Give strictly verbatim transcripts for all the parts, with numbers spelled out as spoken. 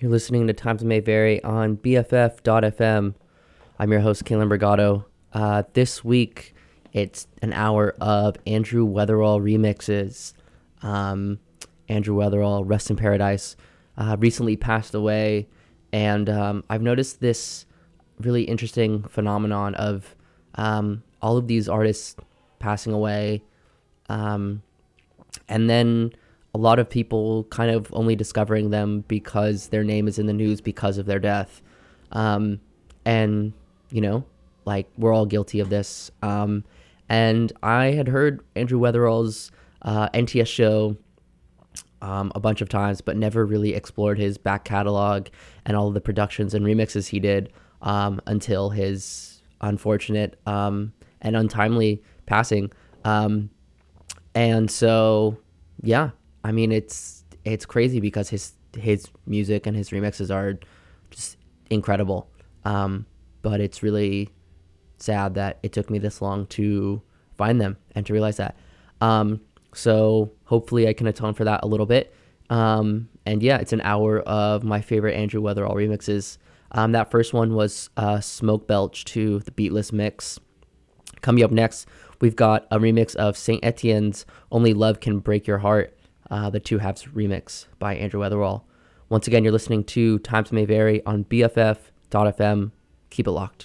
You're listening to Times May Vary on B F F dot F M. I'm your host, Kalen Brigado. Uh, this week, it's an hour of Andrew Weatherall remixes. Um, Andrew Weatherall, rest in paradise, uh, recently passed away, and um, I've noticed this really interesting phenomenon of um, all of these artists passing away, um, and then a lot of people kind of only discovering them because their name is in the news because of their death. Um, and, you know, like, we're all guilty of this. Um, and I had heard Andrew Weatherall's uh, N T S show um, a bunch of times, but never really explored his back catalog and all of the productions and remixes he did um, until his unfortunate um, and untimely passing. Um, and so, yeah. I mean, it's it's crazy because his his music and his remixes are just incredible. Um, but it's really sad that it took me this long to find them and to realize that. Um, so hopefully I can atone for that a little bit. Um, and yeah, it's an hour of my favorite Andrew Weatherall remixes. Um, that first one was uh, Smoke Belch to the Beatless Mix. Coming up next, we've got a remix of Saint Etienne's Only Love Can Break Your Heart. Uh, the Two Halves remix by Andrew Weatherall. Once again, you're listening to Times May Vary on B F F dot F M. Keep it locked.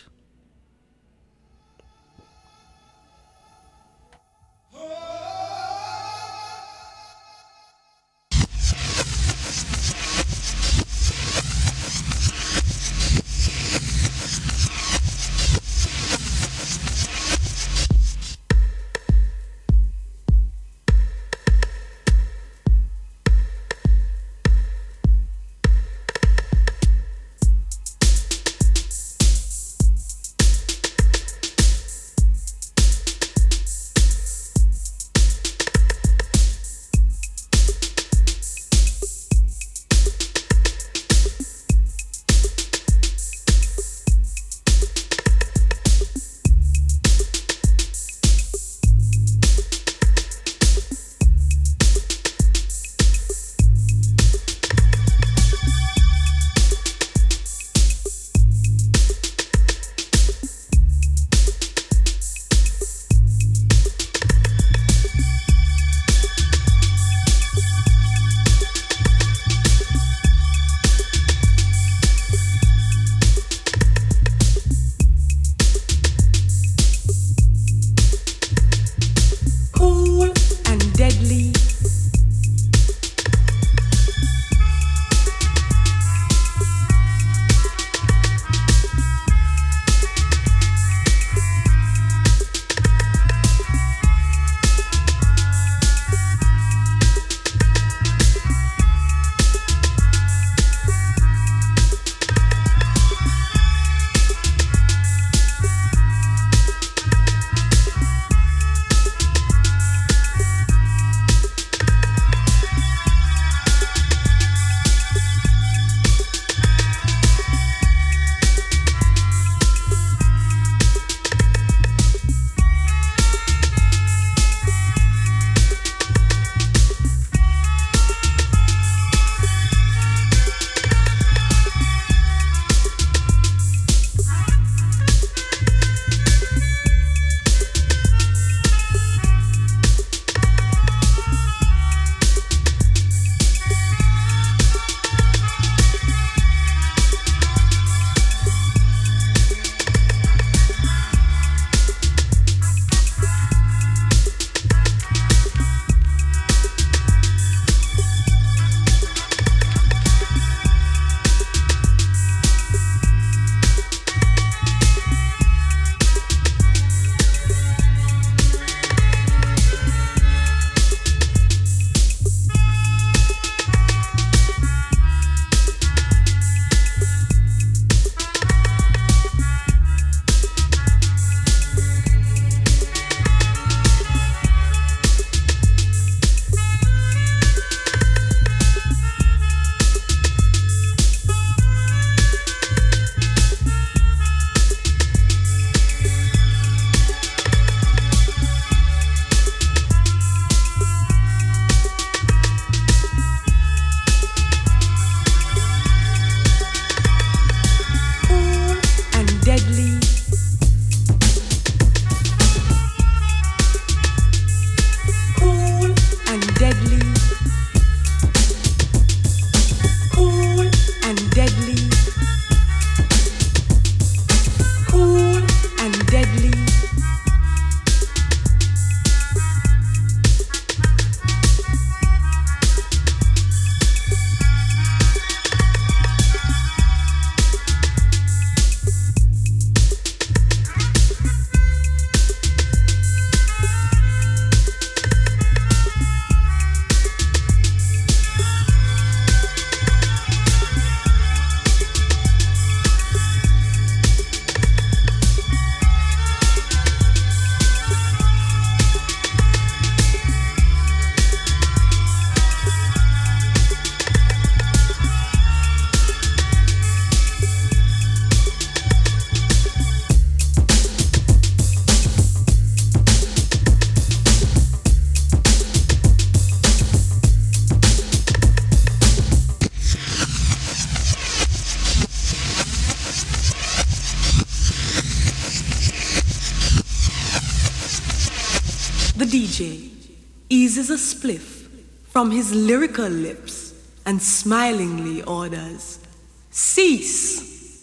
The D J eases a spliff from his lyrical lips and smilingly orders, "Cease."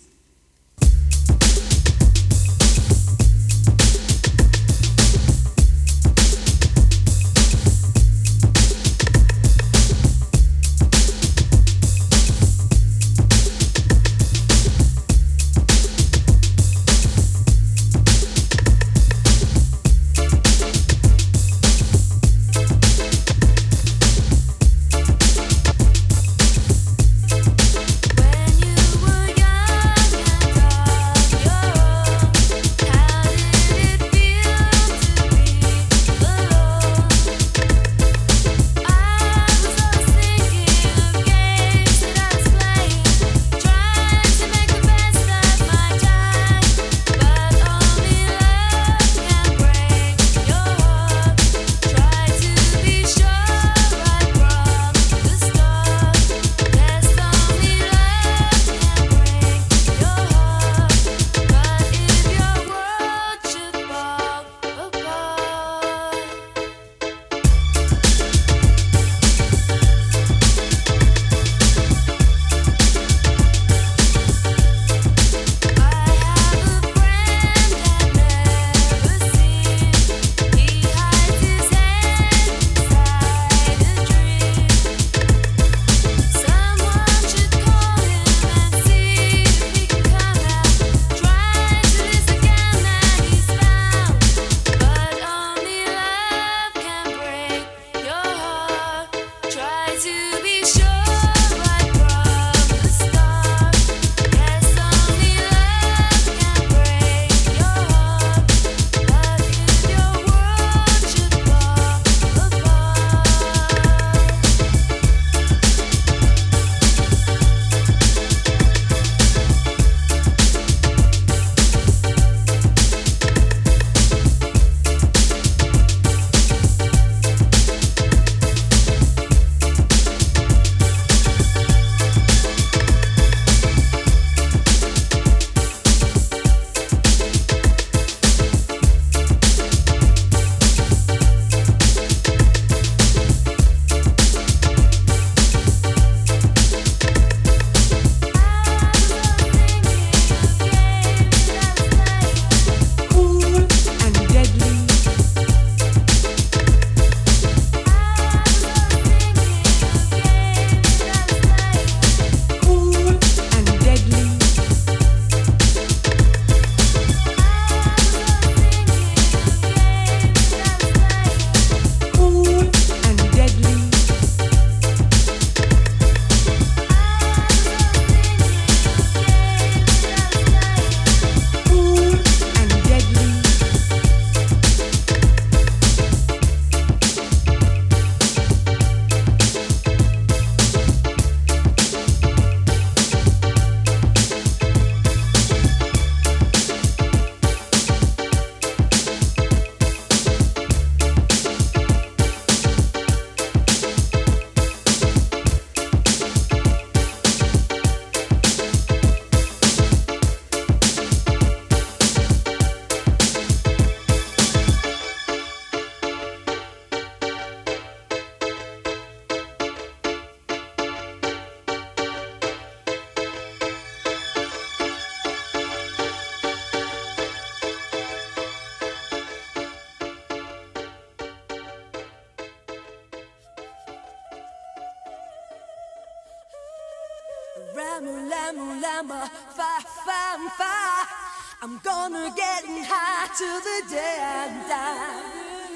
Ramulama, fa, fa, fa. I'm gonna get high to the day I die.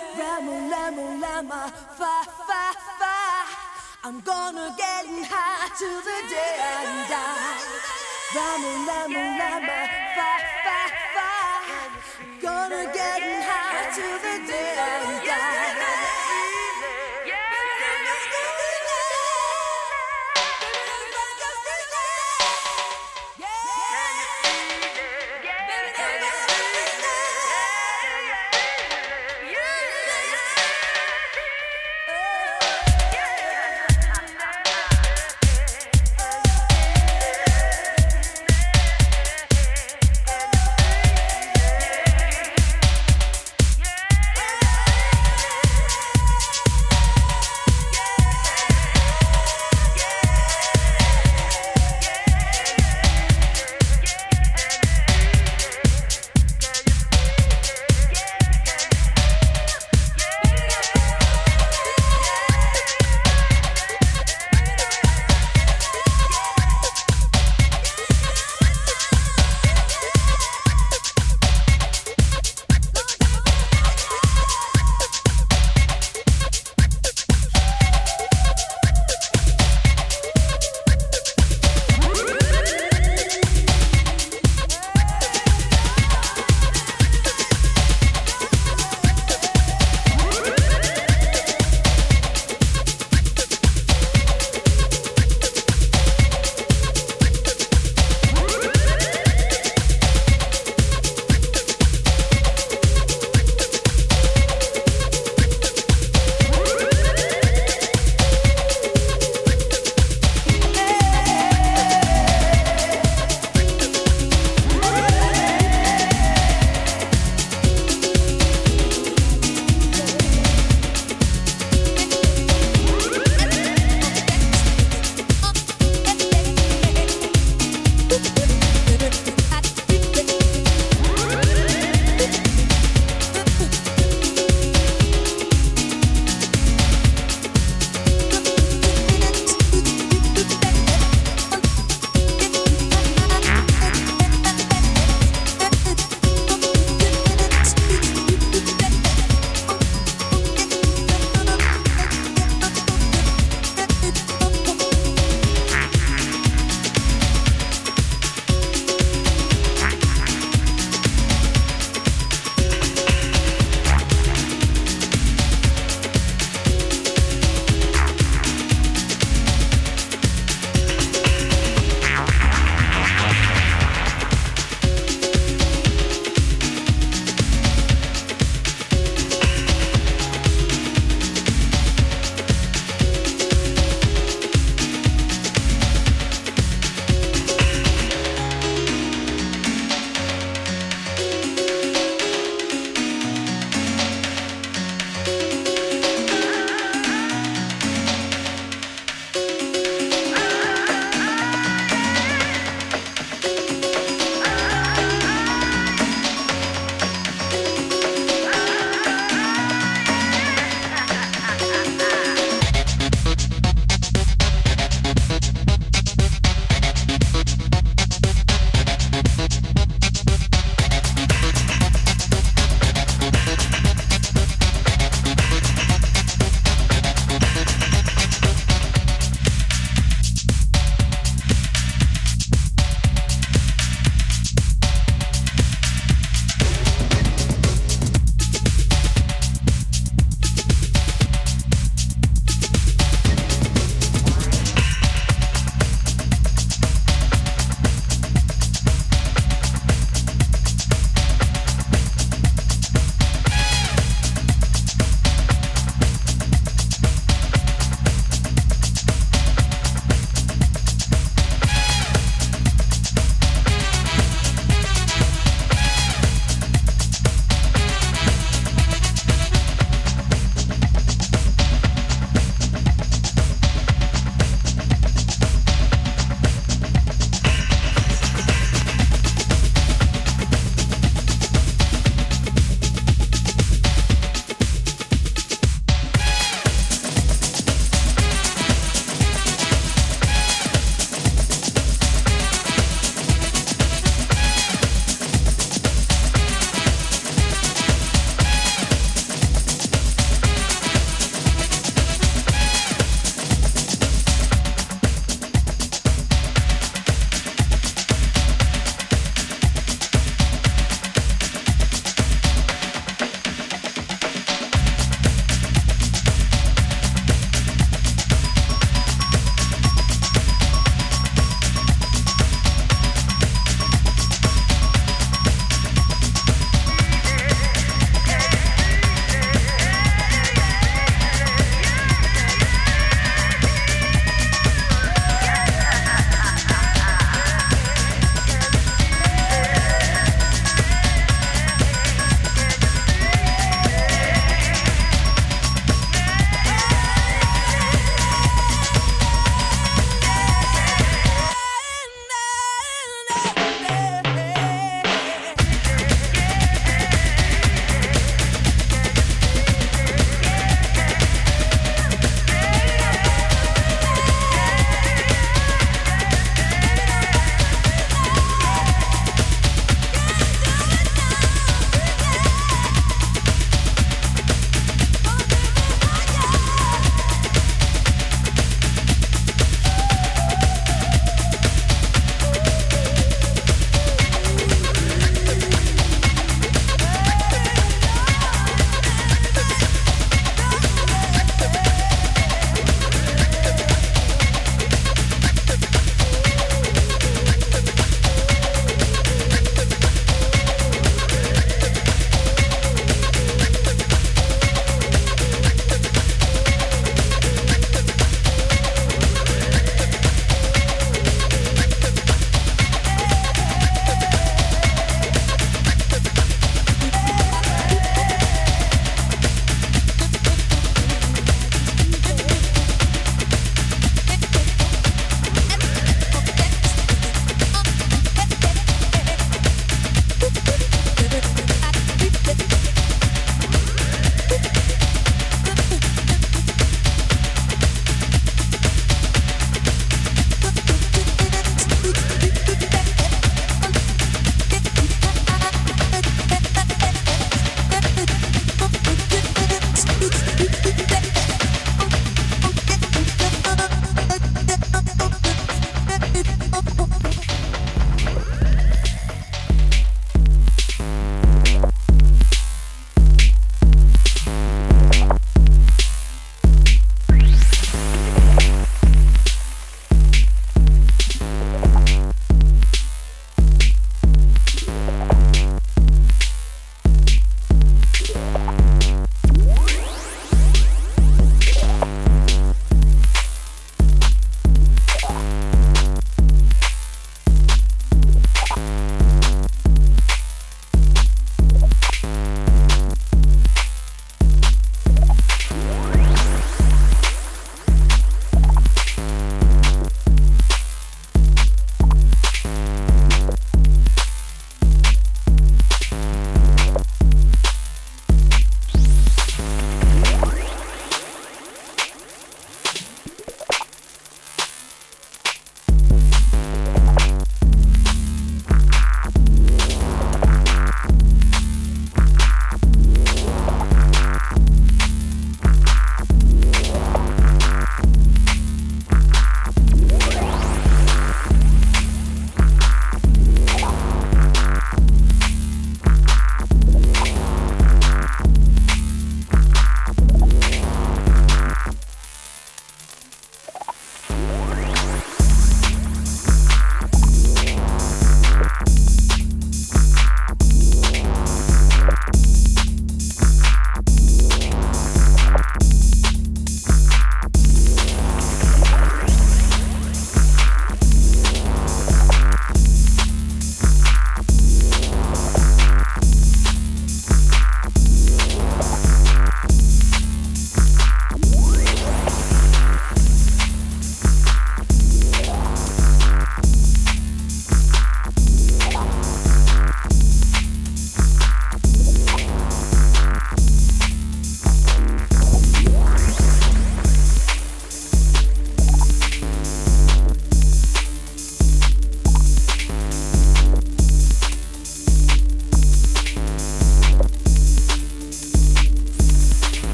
Ramulama, fa, fa, fa. I'm gonna get high to the day I die. Ramulama, fa, fa, fa. Gonna get high to the day I die. Yeah.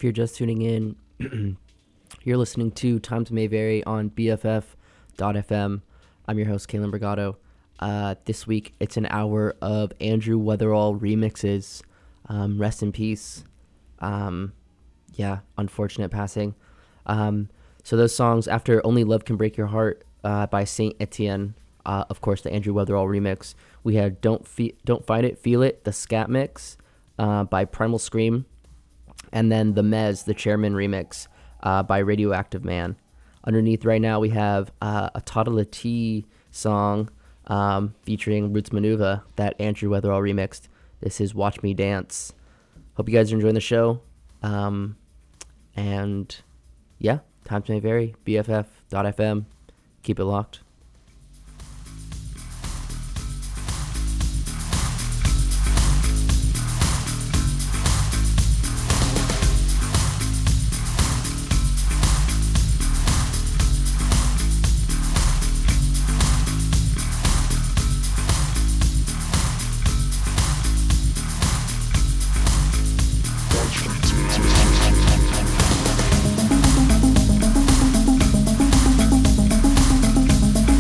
If you're just tuning in, you're listening to Times May Vary on B F F dot F M. I'm your host, Kalen Brigado. Uh, this week, it's an hour of Andrew Weatherall remixes. Um, rest in peace. Um, yeah, unfortunate passing. Um, so those songs, after Only Love Can Break Your Heart uh, by Saint Etienne, uh, of course, the Andrew Weatherall remix. We had Don't Fe- Don't Fight It, Feel It, the Scat Mix uh, by Primal Scream. And then the Mez, the Chairman remix uh, by Radioactive Man. Underneath right now, we have uh, a Toddla T song um, featuring Roots Manuva that Andrew Weatherall remixed. This is Watch Me Dance. Hope you guys are enjoying the show. Um, and yeah, Times May Vary, B F F dot F M. Keep it locked. Watch me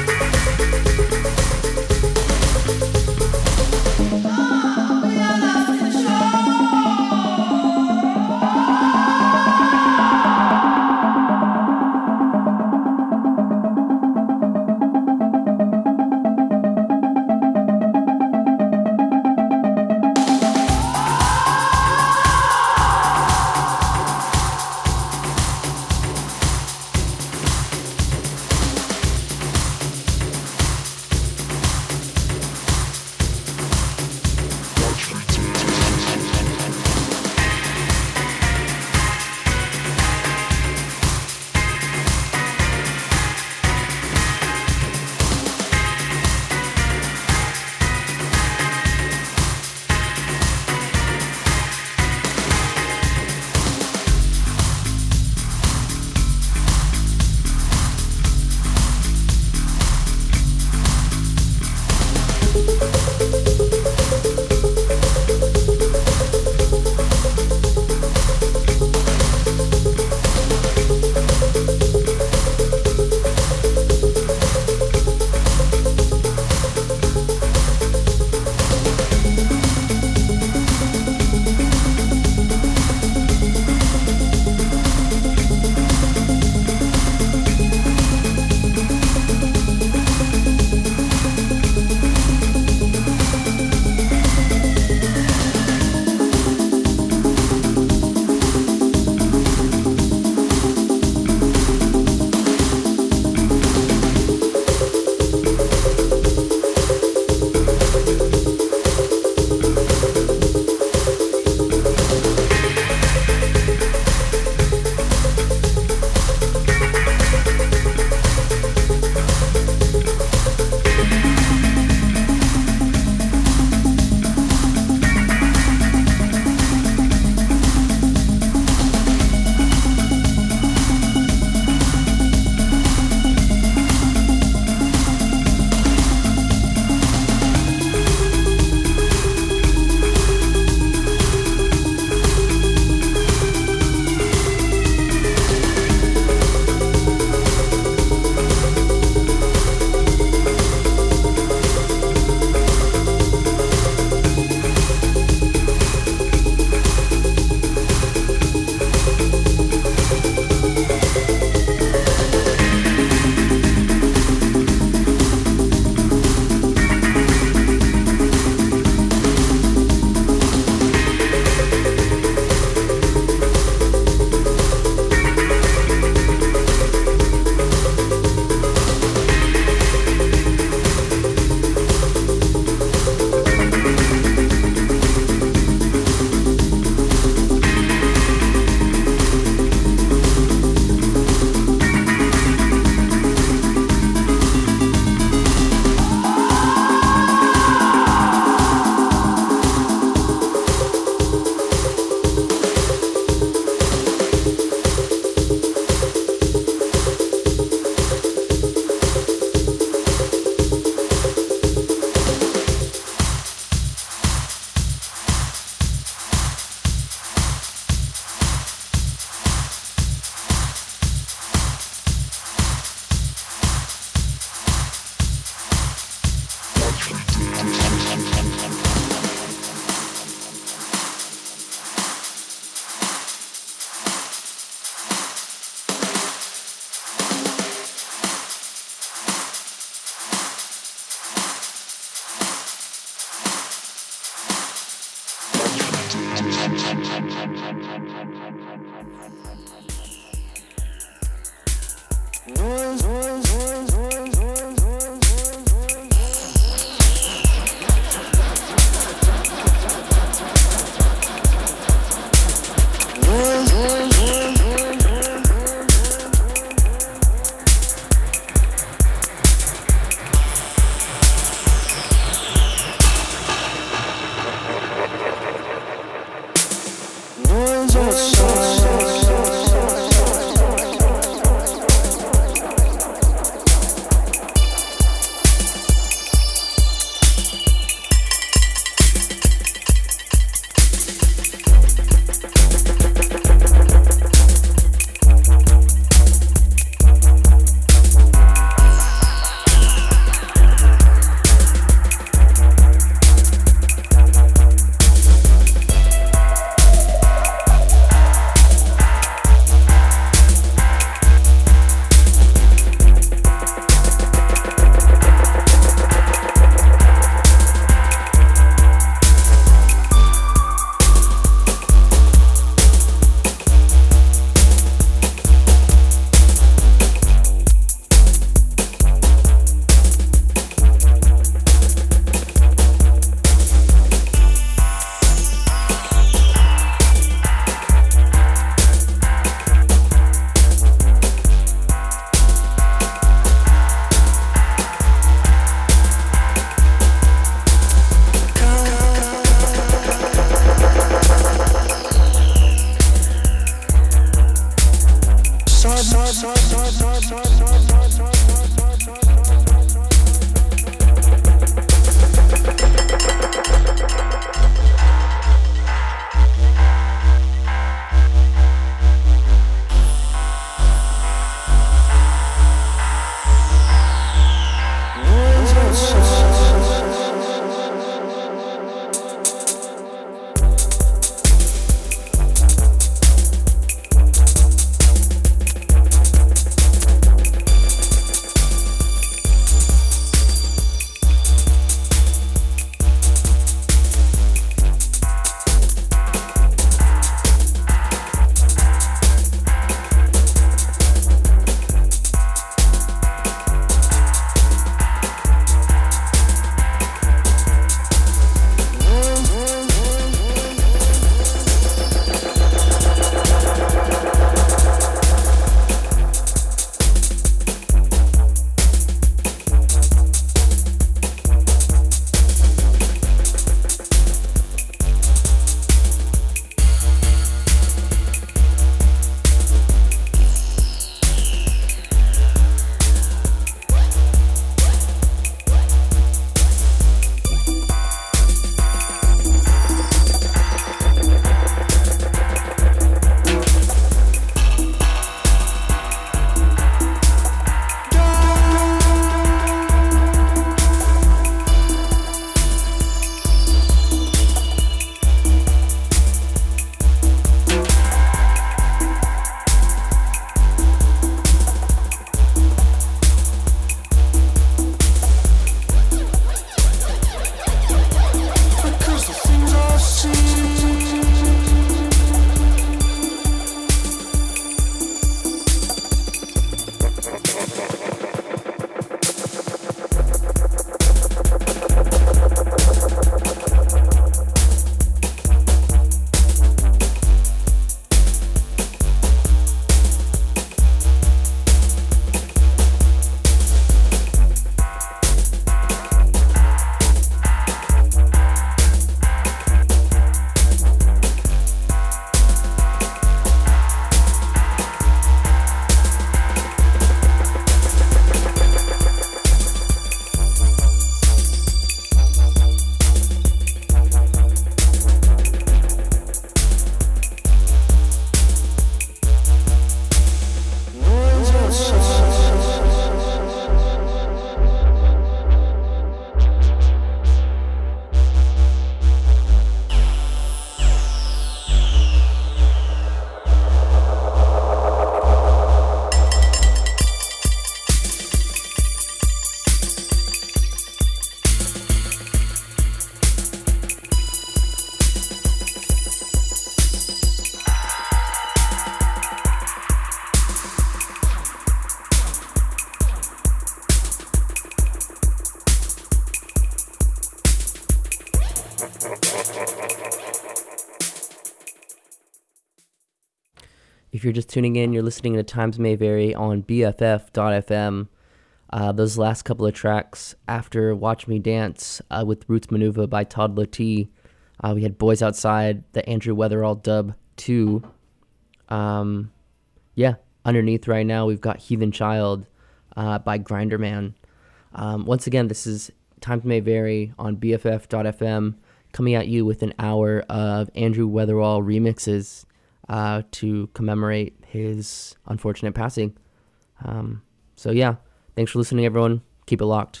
If you're just tuning in, you're listening to Times May Vary on B F F dot F M. Uh, those last couple of tracks after Watch Me Dance uh, with Roots Manuva by Todd Latee. Uh, we had Boys Outside, the Andrew Weatherall dub two. Um, yeah, underneath right now we've got Heathen Child uh, by Grinderman. Um, once again, this is Times May Vary on B F F dot F M, coming at you with an hour of Andrew Weatherall remixes uh, to commemorate his unfortunate passing. Um, so yeah, thanks for listening, everyone. Keep it locked.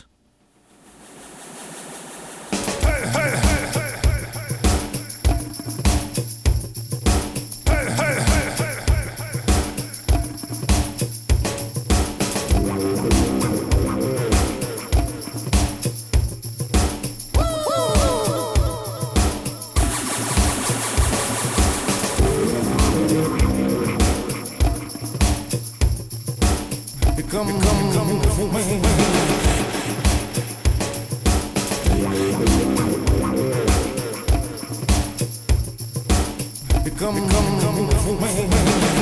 Come, come, come, come, come. Come, come, come, come.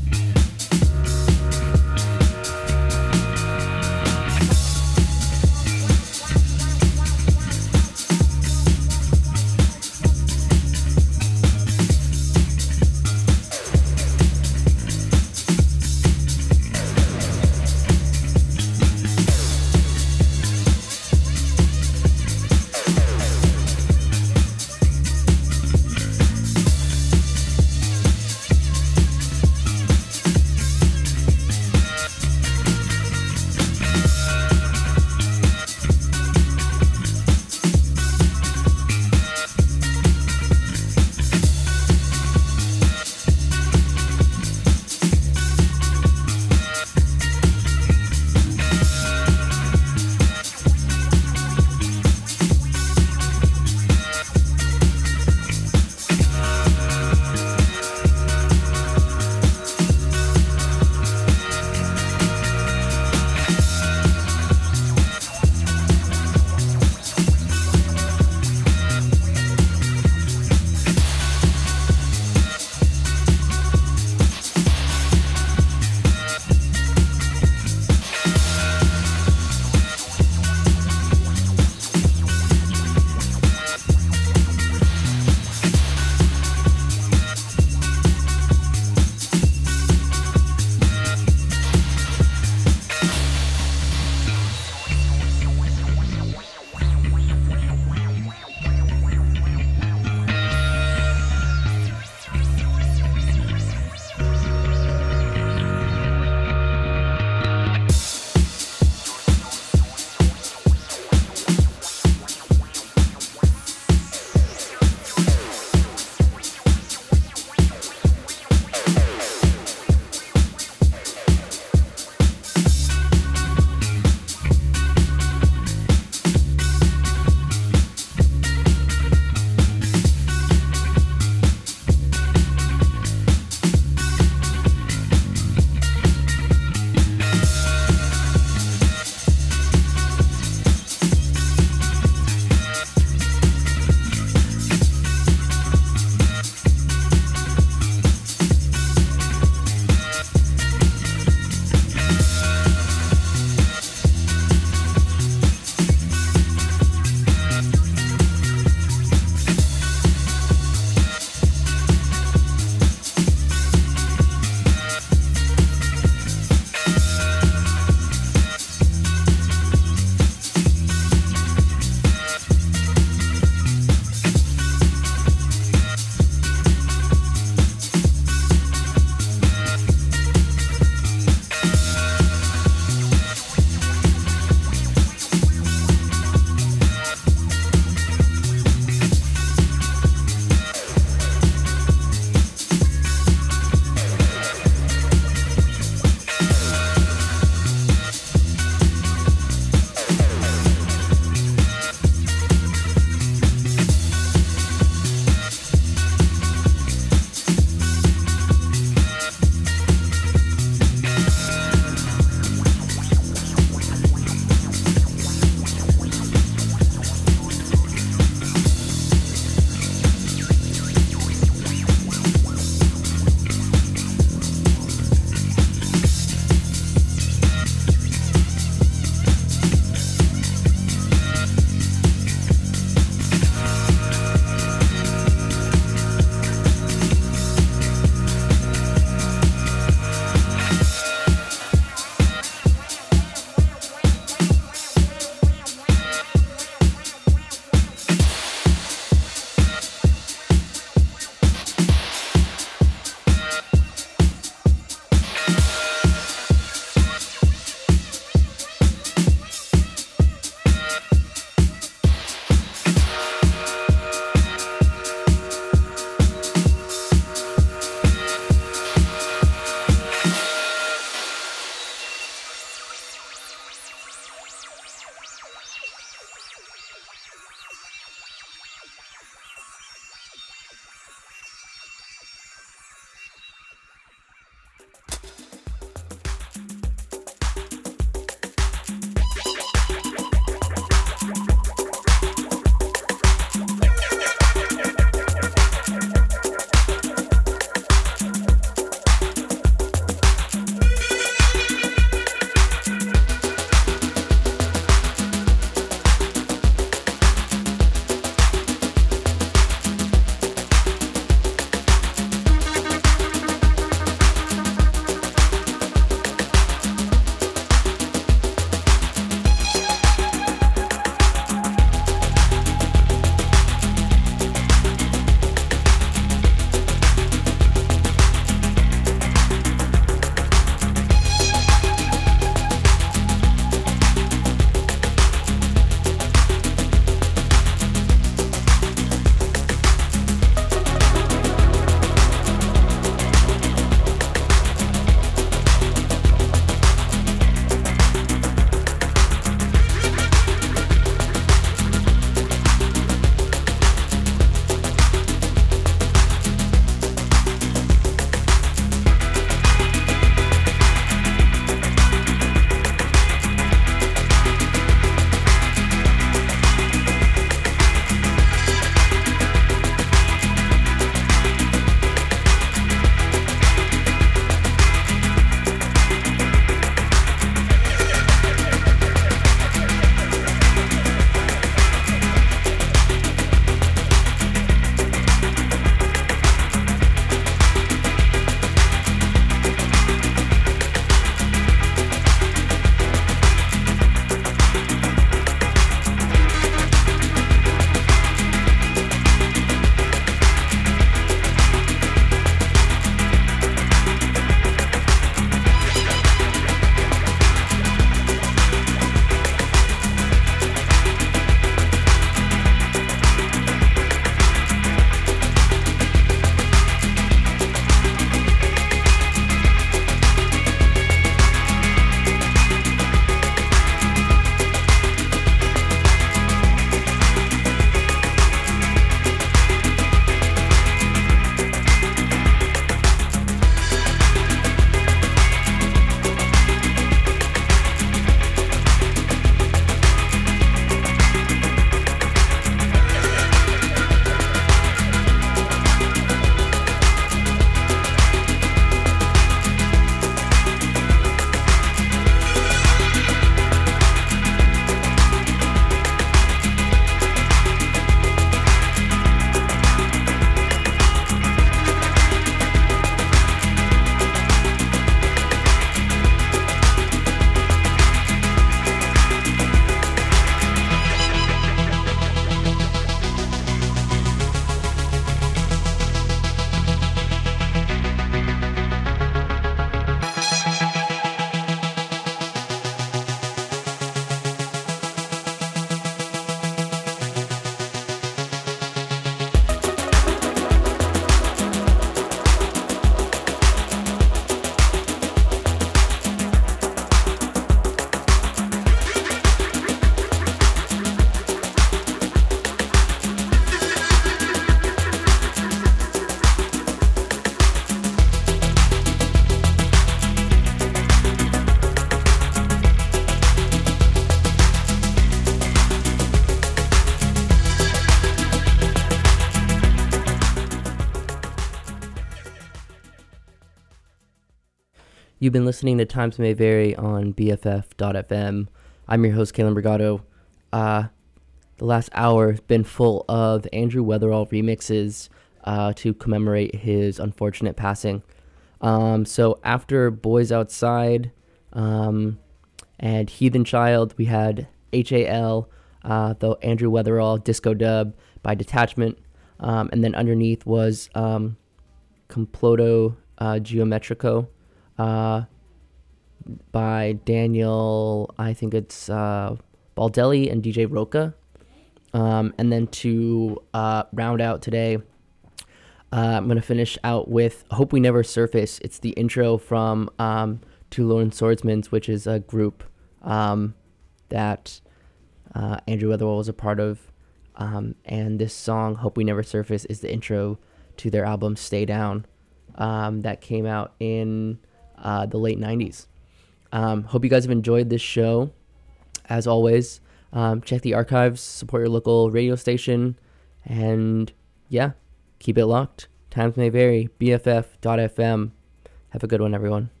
You've been listening to Times May Vary on B F F dot F M. I'm your host, Kalen Brigado. Uh, the last hour has been full of Andrew Weatherall remixes uh, to commemorate his unfortunate passing. Um, so after Boys Outside um, and Heathen Child, we had H A L, uh, the Andrew Weatherall disco dub by Detachment. Um, and then underneath was um, Comploto uh, Geometrico. Uh, by Daniel, I think it's uh, Baldelli and D J Roca. Um, and then to uh, round out today, uh, I'm going to finish out with Hope We Never Surface. It's the intro from um, Two Lone Swordsmen, which is a group um, that uh, Andrew Weatherall was a part of. Um, and this song, Hope We Never Surface, is the intro to their album Stay Down um, that came out in... Uh, the late nineties. Um, hope you guys have enjoyed this show. As always, um, check the archives, support your local radio station, and yeah, keep it locked. Times may vary. B F F dot F M. Have a good one, everyone.